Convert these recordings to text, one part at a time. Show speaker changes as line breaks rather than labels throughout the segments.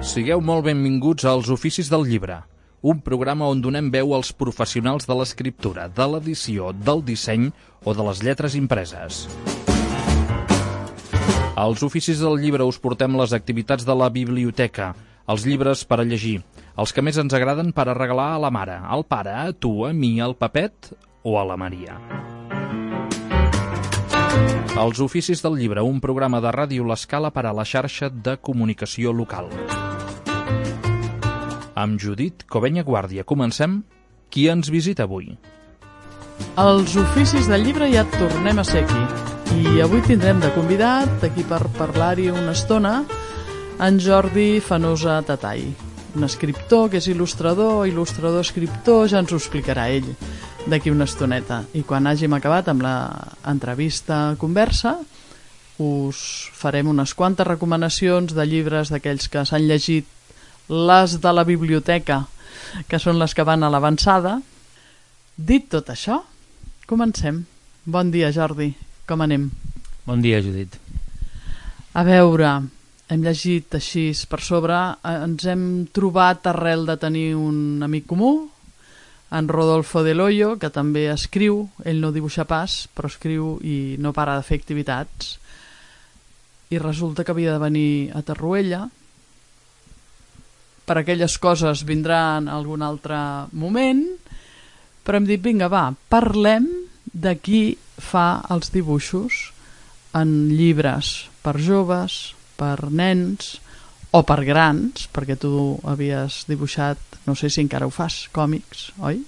Sigueu molt benvinguts als Oficis del Llibre, un programa on donem veu als professionals de l'escriptura, de l'edició, del disseny o de les lletres impreses. Als Oficis del Llibre us portem les activitats de la biblioteca, els llibres per a llegir, els que més ens agraden per a regalar a la mare, al pare, a tu, a mi, al Pepet o a la Maria. Els Oficis del Llibre, un programa de Ràdio L'Escala per a la xarxa de comunicació local. Amb Judit Covenya Guàrdia. Comencem. Qui ens visita avui?
Els Oficis del Llibre ja tornem a ser aquí. I avui tindrem de convidat, aquí per parlar-hi una estona, en Jordi Fanosa Tatay. Un escriptor que és il·lustrador-escriptor, ja ens ho explicarà ell d'aquí una estoneta. I quan hàgim acabat amb l'entrevista conversa, us farem unes quantes recomanacions de llibres d'aquells que s'han llegit, les de la biblioteca, que són les que van a l'avançada. Dit tot això, comencem. Bon dia, Jordi. Com anem?
Bon dia, Judit.
A veure, hem llegit així per sobre, ens hem trobat arrel de tenir un amic comú, en Rodolfo Del Hoyo, que també escriu, ell no dibuixa pas, però escriu i no para de fer activitats. I resulta que havia de venir a Torroella. Per aquelles coses vindrà en algun altre moment, però hem dit, vinga, va, parlem de qui fa els dibuixos en llibres per joves, per nens o per grans, perquè tu havies dibuixat, no sé si encara ho fas, còmics, oi?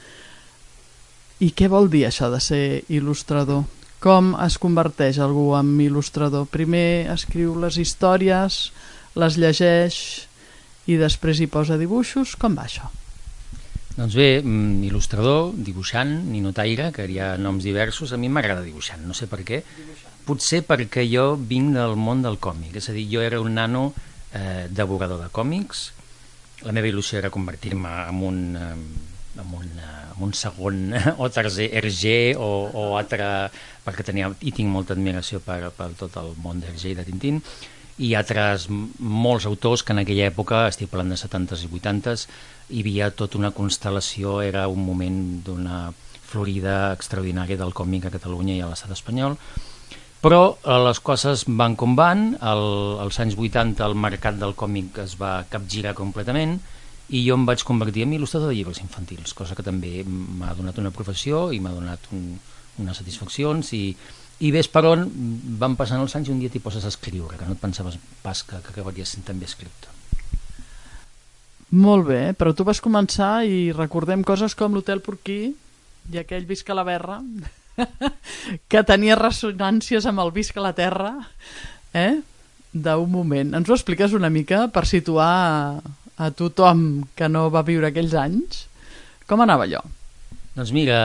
I què vol dir això de ser il·lustrador? Com es converteix algú en il·lustrador? Primer escriu les històries, les llegeix i després hi posa dibuixos. Com va això?
Doncs bé, il·lustrador, dibuixant, ninotaire, que hi ha noms diversos. A mi m'agrada dibuixant, no sé per què. Potser perquè jo vinc del món del còmic, és a dir, jo era un nano devorador de còmics. La meva il·lusió era convertir-me en un segon o tercer Hergé o altre, perquè tinc molta admiració per tot el món d'Hergé i de Tintín, i altres molts autors que en aquella època, estic parlant de 70s i 80s, hi havia tota una constel·lació, era un moment d'una florida extraordinària del còmic a Catalunya i a l'estat espanyol. Però les coses van com van, als anys 80 el mercat del còmic es va capgirar completament i jo em vaig convertir en il·lustrador de llibres infantils, cosa que també m'ha donat una professió i m'ha donat unes satisfaccions i ves per on van passant els anys i un dia t'hi poses a escriure, que no et pensaves pas que acabaries sent també escriptor.
Molt bé, però tu vas començar i recordem coses com l'Hotel Porquí i aquell Visca la Verra, que tenia ressonàncies amb el Visca la Terra, d'un moment. Ens ho expliques una mica per situar a tothom que no va viure aquells anys? Com anava allò?
Doncs mira,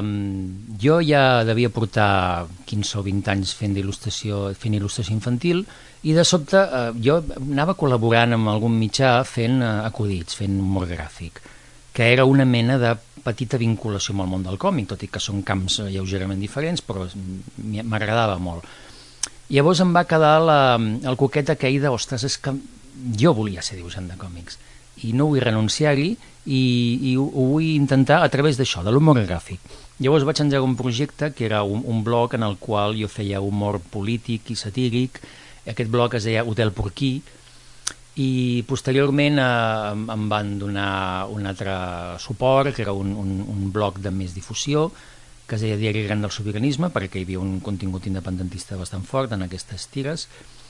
jo ja devia portar 15 o 20 anys fent il·lustració infantil i de sobte jo anava col·laborant amb algun mitjà fent acudits, fent humor gràfic, que era una mena de petita vinculació amb el món del còmic, tot i que són camps lleugerament diferents, però m'agradava molt. Llavors em va quedar el coquet aquell de, ostres, és que jo volia ser dibuixant de còmics i no vull renunciar-hi i ho vull intentar a través d'això, de l'humor gràfic. Llavors vaig engegar un projecte que era un blog en el qual jo feia humor polític i satíric. Aquest blog es deia Hotel Porquí i posteriorment em van donar un altre suport, que era un blog de més difusió, que es deia Diari Gran del Sobiranisme, perquè hi havia un contingut independentista bastant fort en aquestes tires,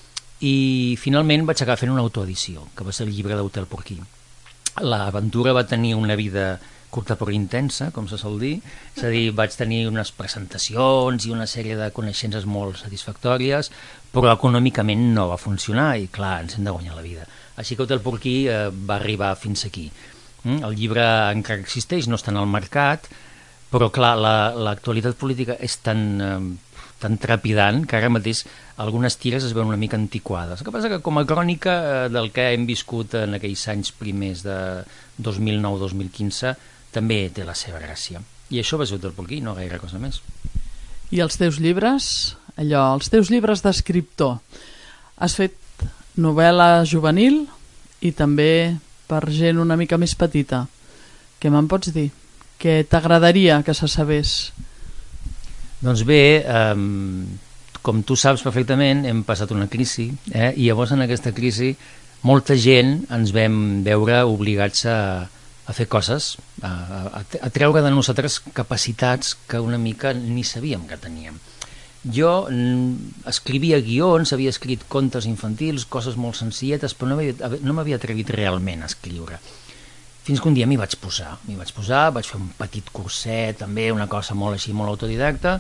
i finalment vaig acabar fent una autoedició, que va ser el llibre d'Hotel Porquí. L'aventura va tenir una vida curta però intensa, com se sol dir, és a dir, vaig tenir unes presentacions i una sèrie de coneixences molt satisfactòries, però econòmicament no va funcionar i clar, ens hem de guanyar la vida. Així que Hotel Porquí va arribar fins aquí. El llibre encara existeix, no està en el mercat, però clar, l'actualitat política és tan trepidant que ara mateix algunes tires es veuen una mica antiquades. El que passa que com a crònica del que hem viscut en aquells anys primers de 2009-2015 també té la seva gràcia. I això va ser Hotel Porquí, no gaire cosa més.
I els teus llibres? Els teus llibres d'escriptor. Has fet novel·la juvenil, i també per gent una mica més petita. Què me'n pots dir? Què t'agradaria que se sabés?
Doncs bé, com tu saps perfectament, hem passat una crisi, i llavors en aquesta crisi molta gent ens vam veure obligats a fer coses, a treure de nosaltres capacitats que una mica ni sabíem que teníem. Jo escrivia guions, havia escrit contes infantils, coses molt senzilletes, però no m'havia atrevit realment a escriure. Fins que un dia m'hi vaig posar, vaig fer un petit curset, també una cosa molt així, molt autodidacta,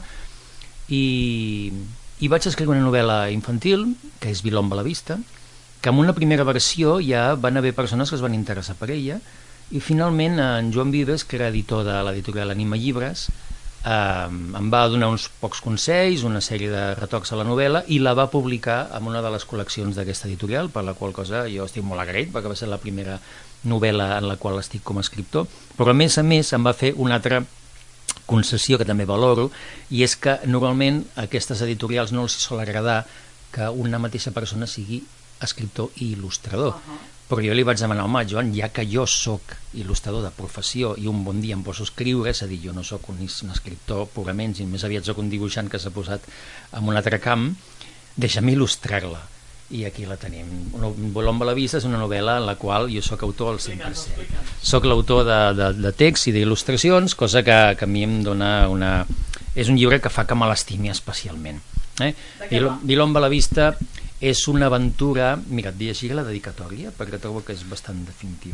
i vaig escriure una novel·la infantil, que és Vilomba a la vista, que en una primera versió ja van haver persones que es van interessar per ella, i finalment en Joan Vives, que era editor de l'editorial Anima Llibres, em va donar uns pocs consells, una sèrie de retocs a la novel·la, i la va publicar en una de les col·leccions d'aquesta editorial, per la qual cosa jo estic molt agraït, perquè va ser la primera novel·la en la qual estic com a escriptor, però a més em va fer una altra concessió que també valoro, i és que normalment a aquestes editorials no els sol agradar que una mateixa persona sigui escriptor i il·lustrador. Però jo li vaig demanar, home, Joan, ja que jo sóc il·lustrador de professió i un bon dia em poso a escriure, és a dir, jo no sóc un escriptor purament, sinó més aviat sóc un dibuixant que s'ha posat en un altre camp, deixa'm il·lustrar-la. I aquí la tenim. Vilomba a la vista és una novel·la en la qual jo sóc autor al 100%. Soc l'autor de text i d'il·lustracions, cosa que a mi em dona una... És un llibre que fa que me l'estimi especialment. Vilomba a la vista és una aventura... Mira, et llegiré la dedicatòria perquè trobo que és bastant definitiva.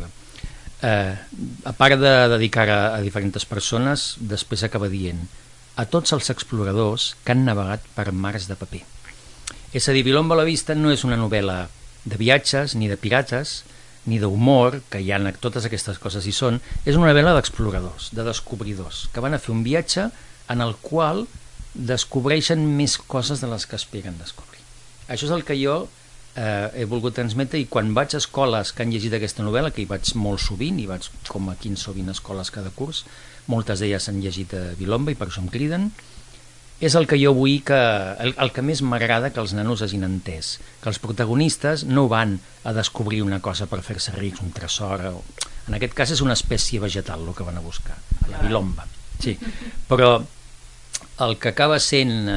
A part de dedicar a diferents persones, després acaba dient: a tots els exploradors que han navegat per mars de paper. És a dir, Vilomba a la vista no és una novel·la de viatges, ni de pirates, ni d'humor, que hi ha totes aquestes coses hi són, és una novel·la d'exploradors, de descobridors, que van a fer un viatge en el qual descobreixen més coses de les que esperen descobrir. Això és el que jo he volgut transmetre, i quan vaig a escoles que han llegit aquesta novel·la, que hi vaig molt sovint, hi vaig com a 15 o 20 escoles cada curs, moltes d'elles han llegit Vilomba i per això em criden, és el que jo vull que... el que més m'agrada que els nanos hagin entès, que els protagonistes no van a descobrir una cosa per fer-se rics, un tresor, en aquest cas és una espècie vegetal el que van a buscar, la Vilomba, sí. Però el que acaba sent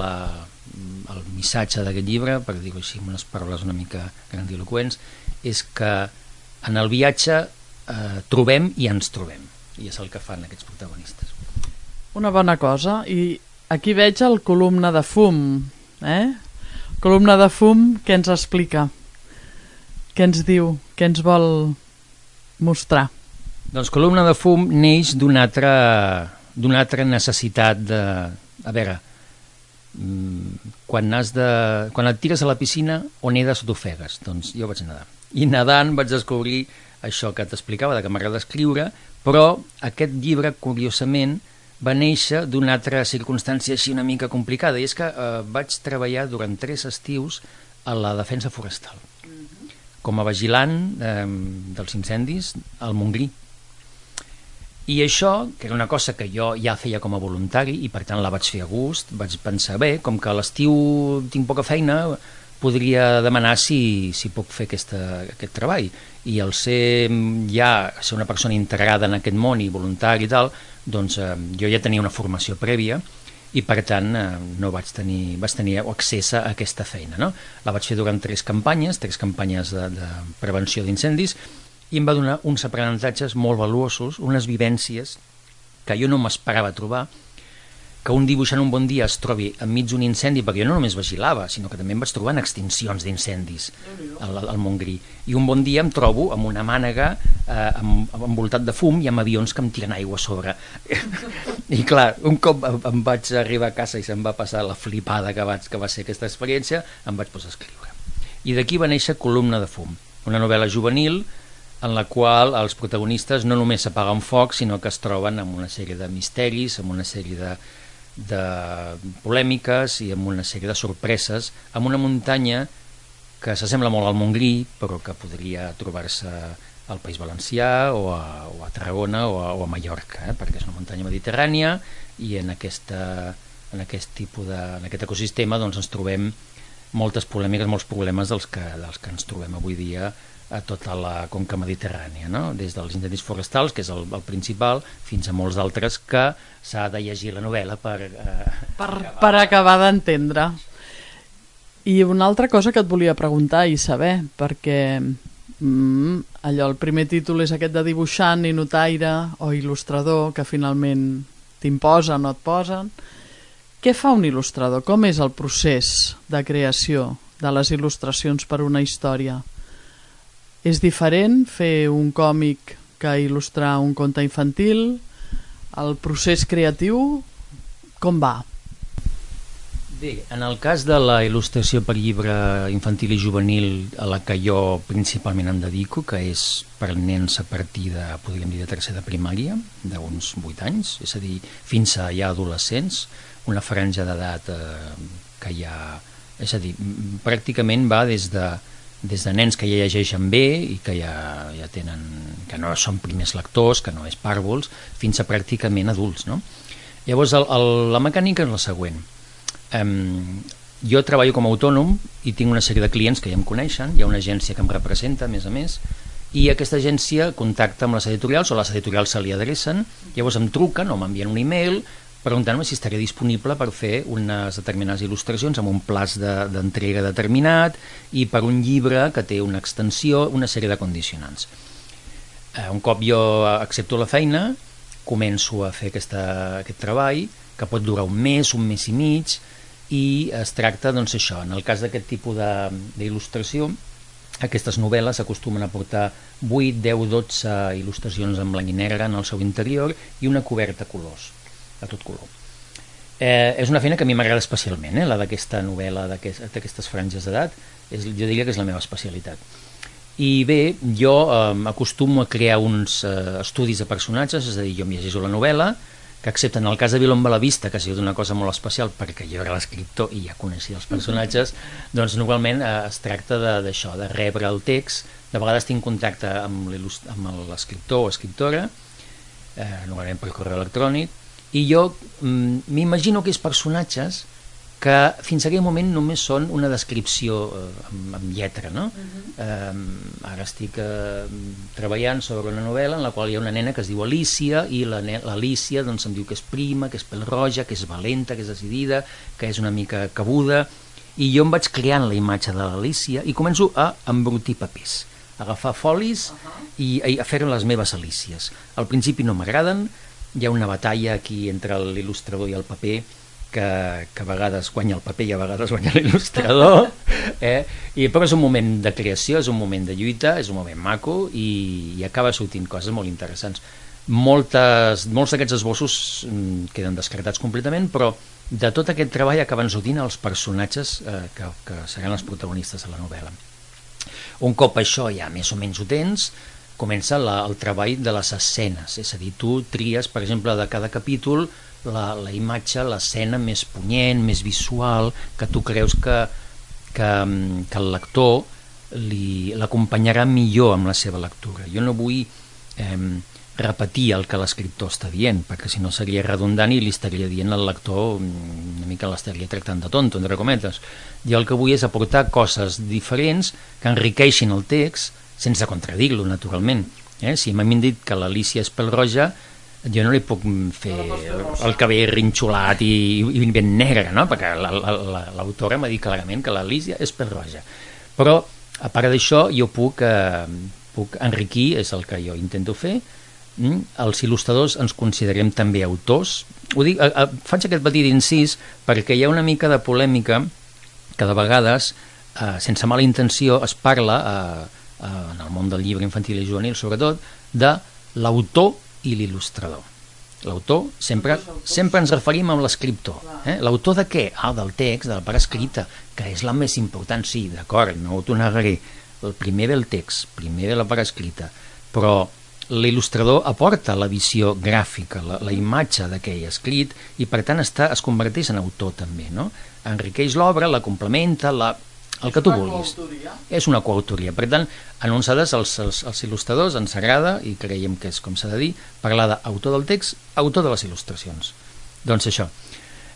el missatge d'aquest llibre, per dir-ho així amb unes paraules una mica grandiloquents, és que en el viatge trobem i ens trobem, i és el que fan aquests protagonistes.
Una bona cosa, i aquí veig el Columna de fum, Columna de fum, què ens explica? Què ens diu? Què ens vol mostrar? Doncs
Columna de fum neix d'una altra necessitat de... A veure, quan et tires a la piscina o nedes o t'ofegues, doncs jo vaig nedar. I nedant vaig descobrir això que t'explicava, que m'agrada escriure, però aquest llibre, curiosament, va néixer d'una altra circumstància així una mica complicada, i és que vaig treballar durant 3 estius a la defensa forestal, com a vigilant dels incendis al Montgrí. I això, que era una cosa que jo ja feia com a voluntari, i per tant la vaig fer a gust, vaig pensar, bé, com que a l'estiu tinc poca feina, podria demanar si puc fer aquest treball. I al ser una persona integrada en aquest món i voluntari i tal, doncs jo ja tenia una formació prèvia, i per tant vaig tenir accés a aquesta feina, no? La vaig fer durant 3 campanyes de prevenció d'incendis, i em va donar uns aprenentatges molt valuosos, unes vivències que jo no m'esperava trobar, que un dibuixant un bon dia es trobi enmig d'un incendi, perquè jo no només vigilava, sinó que també em vaig trobar en extincions d'incendis al Montgrí, i un bon dia em trobo amb una mànega envoltat de fum i amb avions que em tiren aigua a sobre. I clar, un cop em vaig arribar a casa i se'm va passar la flipada que va ser aquesta experiència, em vaig posar a escriure. I d'aquí va néixer Columna de fum, una novel·la juvenil en la qual els protagonistes no només s'apaguen foc, sinó que es troben amb una sèrie de misteris, amb una sèrie de polèmiques i amb una sèrie de sorpreses, amb una muntanya que s'assembla molt al Montgrí, però que podria trobar-se al País Valencià o a Tarragona o a Mallorca, perquè és una muntanya mediterrània, i en aquest ecosistema doncs, ens trobem moltes polèmiques, molts problemes dels que ens trobem avui dia a tota la conca mediterrània, no? Des dels incendis forestals, que és el principal, fins a molts d'altres que s'ha de llegir la novel·la
per acabar d'entendre. I una altra cosa que et volia preguntar i saber, perquè allò, el primer títol és aquest de dibuixant i notaire o il·lustrador, que finalment t'imposen o et posen. Què fa un il·lustrador? Com és el procés de creació de les il·lustracions per una història? És diferent fer un còmic que il·lustrar un conte infantil? El procés creatiu com va?
Bé, en el cas de la il·lustració per llibre infantil i juvenil a la que jo principalment em dedico, que és per nens a partir de, podríem dir, de tercer de primària, d'uns 8 anys, és a dir, fins a ja adolescents, una franja d'edat que ja... És a dir, pràcticament va des de nens que ja llegeixen bé i que ja tenen, que no són primers lectors, que no és pàrvols, fins a pràcticament adults, no? Llavors, la mecànica és la següent. Jo treballo com a autònom i tinc una sèrie de clients que ja em coneixen, hi ha una agència que em representa, a més, i aquesta agència contacta amb les editorials o les editorials se li adrecen, llavors em truquen o m'envien un email preguntant-me si estaria disponible per fer unes determinades il·lustracions amb un plaç d'entrega determinat i per un llibre que té una extensió, una sèrie de condicionants. Un cop jo accepto la feina, començo a fer aquest treball, que pot durar un mes i mig, i es tracta, doncs això, en el cas d'aquest tipus d'il·lustració, aquestes novel·les acostumen a portar 8, 10, 12 il·lustracions en blanc i negre en el seu interior i una coberta a colors, a tot color. És una feina que a mi m'agrada especialment, la d'aquesta novel·la, d'aquestes franges d'edat, jo diria que és la meva especialitat. I bé, jo acostumo a crear uns estudis de personatges, és a dir, jo em llegeixo la novel·la, que excepte en el cas de Vilomba la Vista, que ha sigut una cosa molt especial perquè jo era l'escriptor i ja coneixia els personatges, doncs normalment es tracta d'això, de rebre el text. De vegades tinc contacte amb l'escriptor o escriptora, normalment per correu electrònic, i jo m'imagino aquells personatges que fins a aquell moment només són una descripció amb lletra, no? Ara estic treballant sobre una novel·la en la qual hi ha una nena que es diu Alicia i l'Alicia doncs em diu que és prima, que és pèl-roja, que és valenta, que és decidida, que és una mica cabuda, i jo em vaig creant la imatge de l'Alicia i començo a embrutir papers, a agafar folis i a fer les meves Alícies. Al principi no m'agraden, hi ha una batalla aquí entre l'il·lustrador i el paper, que a vegades guanya el paper i a vegades guanya l'il·lustrador, però és un moment de creació, és un moment de lluita, és un moment maco i acaba sortint coses molt interessants. Molts d'aquests esbossos queden descartats completament, però de tot aquest treball acaben sortint els personatges que seran els protagonistes de la novel·la. Un cop això ja més o menys ho tens, comença el treball de les escenes, és a dir, tu tries, per exemple, de cada capítol la imatge, l'escena més punyent, més visual, que tu creus que el lector l'acompanyarà millor amb la seva lectura. Jo no vull repetir el que l'escriptor està dient, perquè si no seria redundant i li estaria dient al lector, una mica l'estaria tractant de tonto, entre cometes. Jo el que vull és aportar coses diferents que enriqueixin el text sense contradir-lo, naturalment. Si m'han dit que l'Alicia és pèl-roja, jo no li puc fer el cabell rinxolat i ben negre, no? Perquè l'autora m'ha dit clarament que l'Alicia és pèl-roja. Però, a part d'això, jo puc enriquir, és el que jo intento fer. Els il·lustradors ens considerem també autors. Faig aquest petit incís perquè hi ha una mica de polèmica que de vegades, sense mala intenció, es parla en el món del llibre infantil i juvenil, sobretot, de l'autor i l'il·lustrador. L'autor, sempre ens referim amb l'escriptor. L'autor de què? Del text, de la part escrita, que és la més important, sí, d'acord, no t'ho negaré. El primer ve el text, primer ve la part escrita, però l'il·lustrador aporta la visió gràfica, la imatge d'aquell escrit, i per tant es converteix en autor també, no? Enriqueix l'obra, la complementa, el que tu vulguis. És una coautoria. Per tant, a nosaltres, els il·lustradors, ens agrada, i creiem que és com s'ha de dir, parlar d'autor del text, autor de les il·lustracions. Doncs això.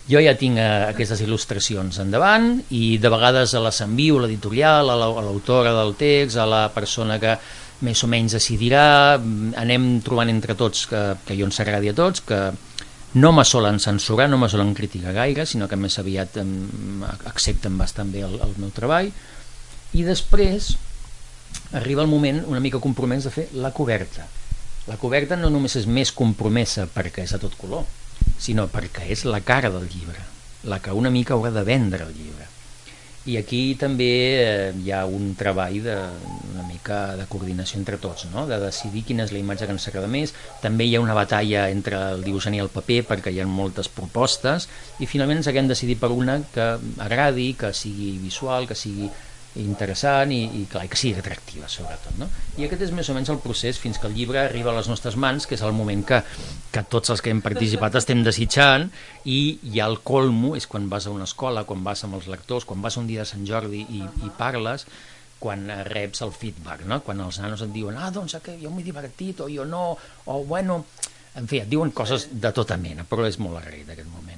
Jo ja tinc aquestes il·lustracions endavant i de vegades les envio a l'editorial, a l'autora del text, a la persona que més o menys decidirà, anem trobant entre tots que jo ens agradi a tots, que no me solen censurar, no me solen criticar gaire, sinó que més aviat accepten bastant bé el meu treball. I després arriba el moment una mica compromès de fer la coberta. La coberta no només és més compromesa perquè és a tot color, sinó perquè és la cara del llibre, la que una mica haurà de vendre el llibre. I aquí també hi ha un treball una mica de coordinació entre tots, no? De decidir quina és la imatge que ens agrada més. També hi ha una batalla entre el dibuixant i el paper perquè hi ha moltes propostes i finalment ens haguem decidit per una que agradi, que sigui visual, que sigui interessant i clar, que sigui atractiva sobretot, no? I aquest és més o menys el procés fins que el llibre arriba a les nostres mans, que és el moment que tots els que hem participat estem desitjant, i ja el colmo és quan vas a una escola, quan vas amb els lectors, quan vas un dia de Sant Jordi i parles, quan reps el feedback, no? Quan els nanos et diuen doncs que jo m'he divertit o jo no, o bueno, en fi, et diuen coses de tota mena, però és molt agraït aquest moment.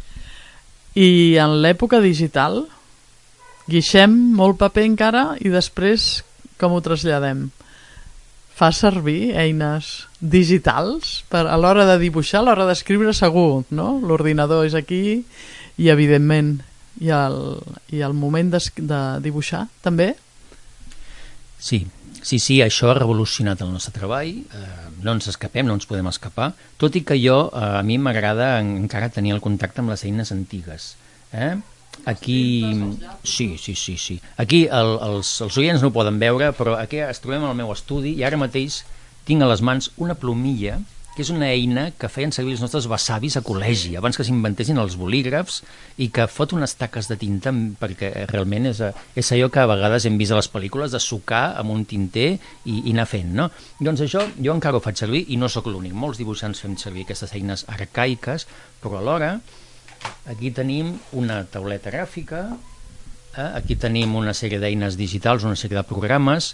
I en l'època digital guixem molt paper encara i després com ho traslladem? Fa servir eines digitals a l'hora de dibuixar, a l'hora d'escriure segur, no? L'ordinador és aquí i evidentment i el moment de dibuixar també? Sí, això ha revolucionat el nostre treball, no ens escapem, no ens podem escapar, tot i que a mi m'agrada encara tenir el contacte amb les eines antigues. Aquí, sí. Aquí els oients no ho poden veure, però aquí ens trobem al meu estudi i ara mateix tinc a les mans una plomilla, que és una eina que feien servir els nostres besavis a col·legi, abans que s'inventessin els bolígrafs, i que fot unes taques de tinta, perquè realment és allò que a vegades hem vist a les pel·lícules, de sucar amb un tinter i anar fent, no? Doncs això jo encara ho faig servir i no sóc l'únic. Molts dibuixants fem servir aquestes eines arcaiques, però alhora aquí tenim una tauleta gràfica, aquí tenim una sèrie d'eines digitals, una sèrie de programes,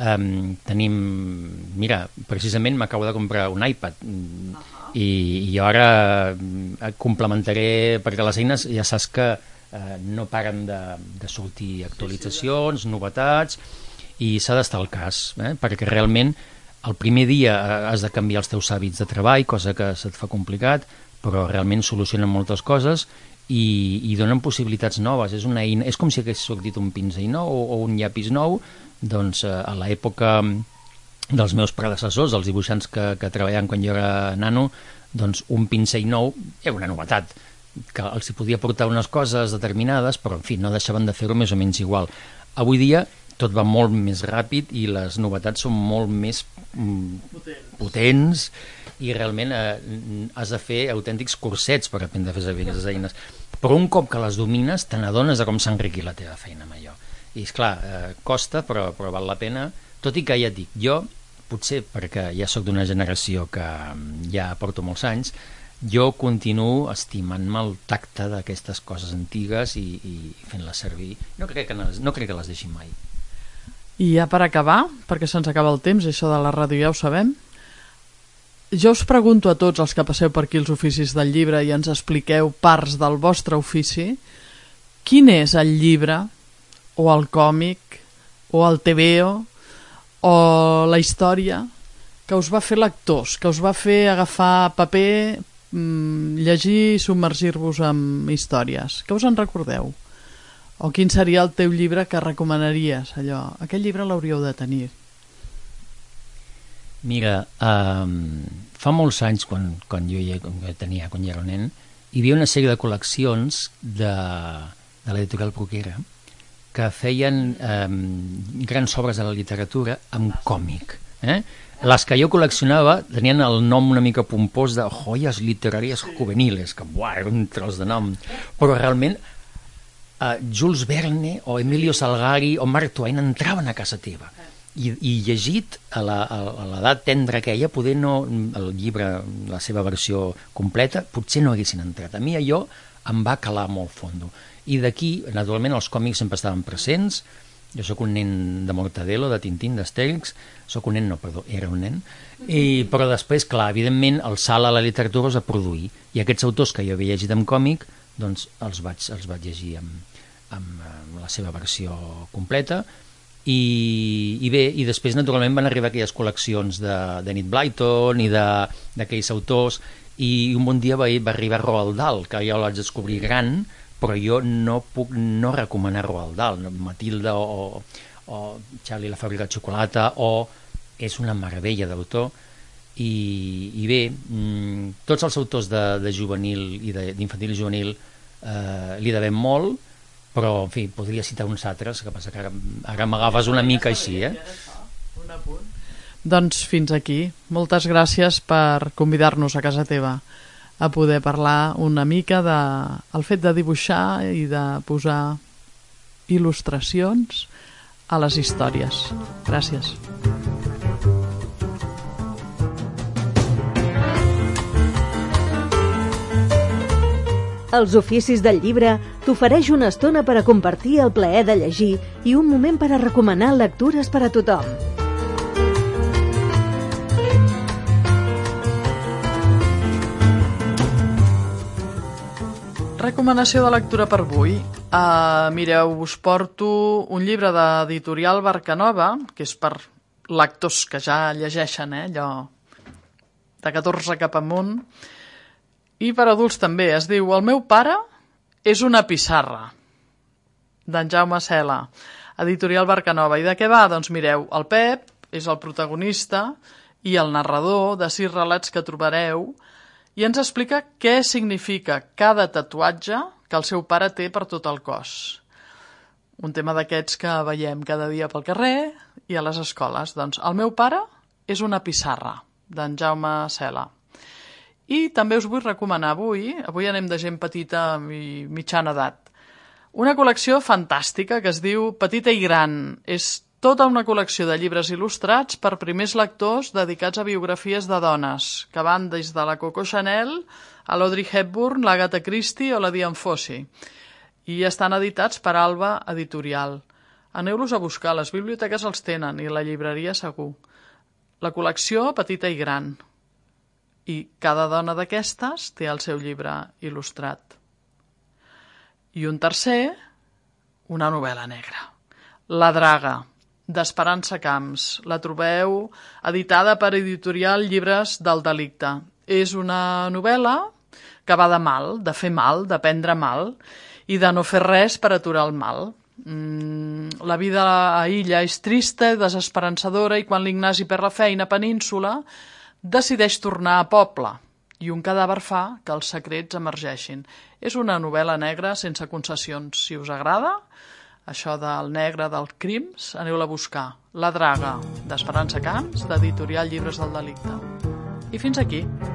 mira, precisament m'acabo de comprar un iPad i jo ara complementaré, perquè les eines ja saps que no paren de sortir actualitzacions, novetats, i s'ha d'estar al cas, perquè realment el primer dia has de canviar els teus hàbits de treball, cosa que se't fa complicat, però realment solucionen moltes coses i donen possibilitats noves. És una eina, és com si hagués sortit un pinzell nou o un llapis nou. Doncs a l'època dels meus predecessors, els dibuixants que treballaven quan jo era nano, doncs un pinzell nou era una novetat, que els hi podia portar unes coses determinades, però en fi, no deixaven de fer-ho més o menys igual. Avui dia tot va molt més ràpid i les novetats són molt més potents i realment has de fer autèntics cursets per aprendre a fer servir aquestes eines. Però un cop que les domines te n'adones de com s'ha enriquit la teva feina amb allò. I esclar, costa, però val la pena, tot i que ja et dic, jo, potser perquè ja sóc d'una generació que ja porto molts anys, jo continuo estimant-me el tacte d'aquestes coses antigues i fent-les servir. No crec que les deixi mai. I ja per acabar, perquè se'ns acaba el temps, això de la ràdio ja ho sabem, jo us pregunto a tots els que passeu per aquí els oficis del llibre i ens expliqueu parts del vostre ofici, quin és el llibre o el còmic o el TVO o la història que us va fer lectors, que us va fer agafar paper, llegir i submergir-vos en històries? Que us en recordeu? O quin seria el teu llibre que recomanaries? Allò, aquest llibre l'hauríeu de tenir.
Mira, fa molts anys, quan jo era un nen, hi havia una sèrie de col·leccions de l'editorial Bruguera que feien grans obres de la literatura amb còmic. Les que jo col·leccionava tenien el nom una mica pompós de joies literàries juveniles, que era un tros de nom, però realment Jules Verne o Emilio Salgari o Mark Twain entraven a casa teva i llegit a l'edat tendra aquella, poder no, el llibre, la seva versió completa, potser no haguessin entrat. A mi allò em va calar molt fondo. I d'aquí, naturalment, els còmics sempre estaven presents. Jo sóc un nen de Mortadelo, de Tintín, d'Astèrix. Era un nen. Però després, clar, evidentment, el salt a la literatura es va produir. I aquests autors que jo havia llegit en còmic, doncs els vaig llegir amb la seva versió completa. I bé, i després naturalment van arribar aquelles col·leccions de Enid Blyton i d'aquells autors, i un bon dia va arribar Roald Dahl, que jo l'haig descobrir gran, però jo no puc no recomanar Roald Dahl. Matilda o Charlie la fàbrica de xocolata, és una meravella d'autor. I bé, tots els autors de juvenil i d'infantil i juvenil li devem molt, però en fi, podria citar uns altres, que passa que ara m'agafes una mica així,
Un apunt. Doncs fins aquí. Moltes gràcies per convidar-nos a casa teva a poder parlar una mica del fet de dibuixar i de posar il·lustracions a les històries. Gràcies.
Els oficis del llibre t'ofereix una estona per a compartir el plaer de llegir i un moment per a recomanar lectures per a tothom.
Recomanació de lectura per avui. Mireu, us porto un llibre d'editorial Barcanova, que és per lectors que ja llegeixen, allò de 14 cap amunt, i per adults també. Es diu El meu pare és una pissarra, d'en Jaume Cela, editorial Barcanova. I de què va? Doncs mireu, el Pep és el protagonista i el narrador de 6 relats que trobareu, i ens explica què significa cada tatuatge que el seu pare té per tot el cos. Un tema d'aquests que veiem cada dia pel carrer i a les escoles. Doncs El meu pare és una pissarra, d'en Jaume Cela. I també us vull recomanar avui anem de gent petita i mitjana edat, una col·lecció fantàstica que es diu Petita i Gran. És tota una col·lecció de llibres il·lustrats per primers lectors dedicats a biografies de dones, que van des de la Coco Chanel a l'Audrey Hepburn, l'Agatha Christie o la Dian Fossey. I estan editats per Alba Editorial. Aneu-los a buscar, les biblioteques els tenen i la llibreria segur. La col·lecció Petita i Gran. I cada dona d'aquestes té el seu llibre il·lustrat. I un tercer, una novel·la negra. La Draga, d'Esperança Camps. La trobeu editada per editorial Llibres del Delicte. És una novel·la que va de mal, de fer mal, de prendre mal, i de no fer res per aturar el mal. La vida a Illa és trista i desesperançadora, i quan l'Ignasi perd la feina a Península, decideix tornar a poble, i un cadàver fa que els secrets emergeixin. És una novel·la negra sense concessions. Si us agrada això del negre, dels crims, aneu-la a buscar. La Draga, d'Esperança Camps, d'editorial Llibres del Delicte. I fins aquí.